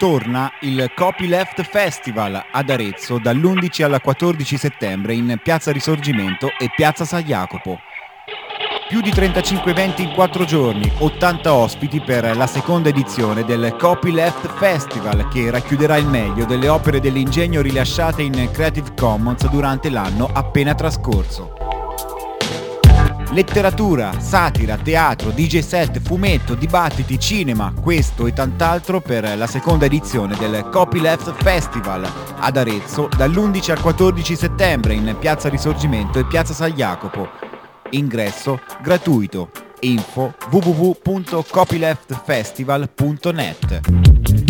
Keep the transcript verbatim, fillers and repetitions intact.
Torna il Copyleft Festival ad Arezzo dall'undici al quattordici settembre in Piazza Risorgimento e Piazza San Jacopo. Più di trentacinque eventi in quattro giorni, ottanta ospiti per la seconda edizione del Copyleft Festival, che racchiuderà il meglio delle opere dell'ingegno rilasciate in Creative Commons durante l'anno appena trascorso. Letteratura, satira, teatro, D J set, fumetto, dibattiti, cinema, questo e tant'altro per la seconda edizione del Copyleft Festival ad Arezzo dall'undici al quattordici settembre in Piazza Risorgimento e Piazza San Jacopo. Ingresso gratuito. Info w w w punto copyleftfestival punto net.